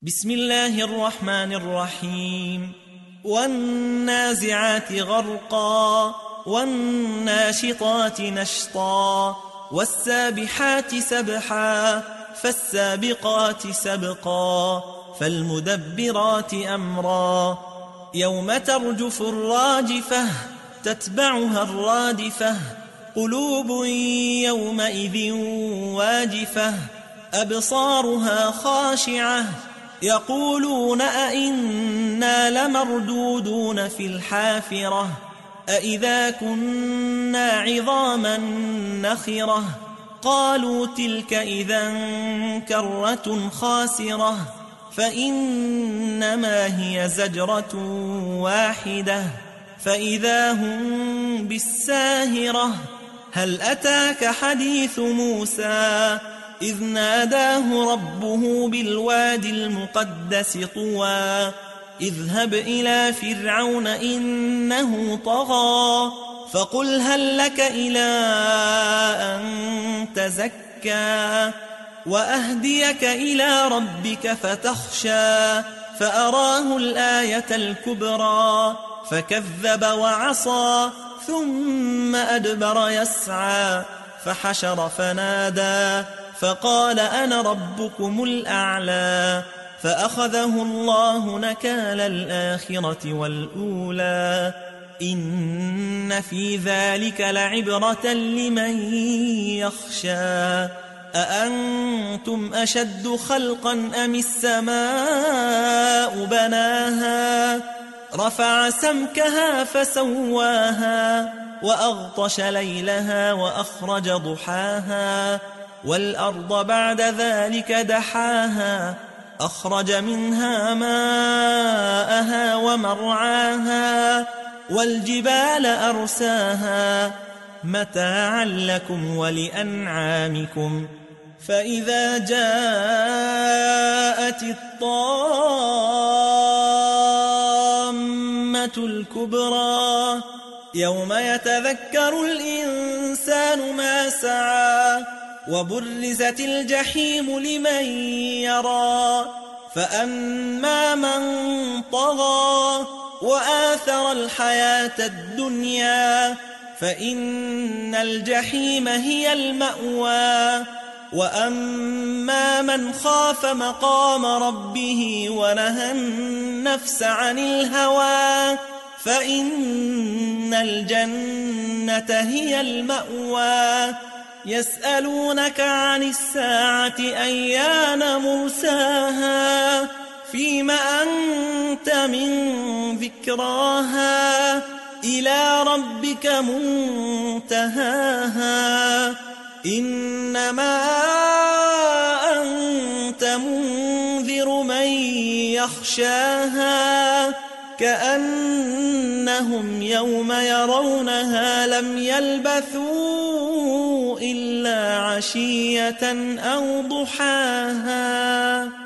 بسم الله الرحمن الرحيم. والنازعات غرقا والناشطات نشطا والسابحات سبحا فالسابقات سبقا فالمدبرات أمرا يوم ترجف الراجفة تتبعها الرادفة قلوب يومئذ واجفة أبصارها خاشعة يقولون أئنا لمردودون في الحافرة أئذا كنا عظاما نخرة قالوا تلك إذا كرة خاسرة فإنما هي زجرة واحدة فإذا هم بالساهرة هل أتاك حديث موسى إذ ناداه ربه بالوادي المقدس طوى اذهب إلى فرعون إنه طغى فقل هل لك إلى أن تزكى وأهديك إلى ربك فتخشى فأراه الآية الكبرى فكذب وعصى ثم أدبر يسعى فحشر فنادى فقال أنا ربكم الأعلى فأخذه الله نكال الآخرة والأولى إن في ذلك لعبرة لمن يخشى أأنتم أشد خلقا أم السماء بناها رفع سمكها فسواها وأغطش ليلها وأخرج ضحاها والأرض بعد ذلك دحاها أخرج منها ماءها ومرعاها والجبال أرساها متاعا لكم ولأنعامكم فإذا جاءت الطامة الكبرى يوم يتذكر الإنسان ما سعى وبرزت الجحيم لمن يرى فأما من طغى وآثر الحياة الدنيا فإن الجحيم هي المأوى وأما من خاف مقام ربه ونهى النفس عن الهوى فإن الجنة هي المأوى يسألونك عن الساعة أيان مرساها فيم أنت من ذكراها إلى ربك منتهاها إنما أنت منذر من يخشاها كأنهم يوم يرونها لم يلبثوا إلا عشية أو ضحاها.